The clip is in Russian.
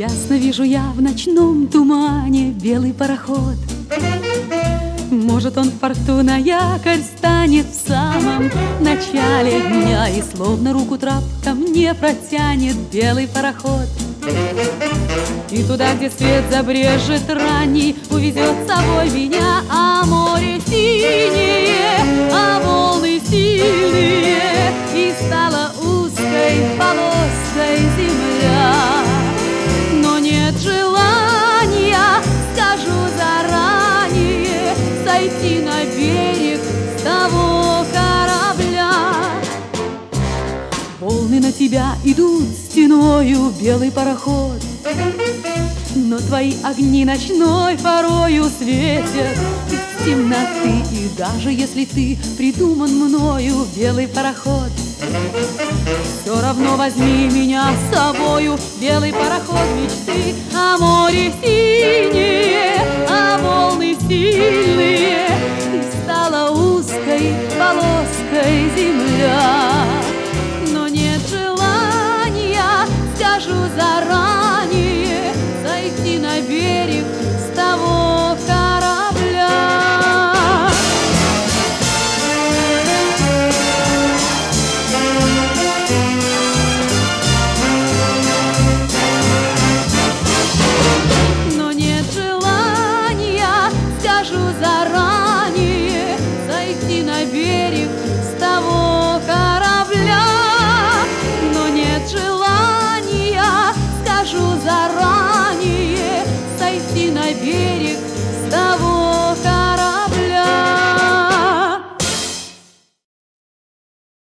Ясно вижу я в ночном тумане белый пароход. Может, он в порту на якорь станет в самом начале дня, и словно руку трап ко мне протянет белый пароход. И туда, где свет забрежет ранний, увезет с собой меня, а море синее, а волны сильные, и стала узкой полоской земля. Но нет желания, скажу заранее, сойти на берег с того корабля. Волны на тебя идут стеною, белый пароход, но твои огни ночной порою светят из темноты. И даже если ты придуман мною, белый пароход, все равно возьми меня с собою, белый пароход мечты. А море синее, а волны сильные, и стала узкой полоской земля. Но нет желания, скажу заранее,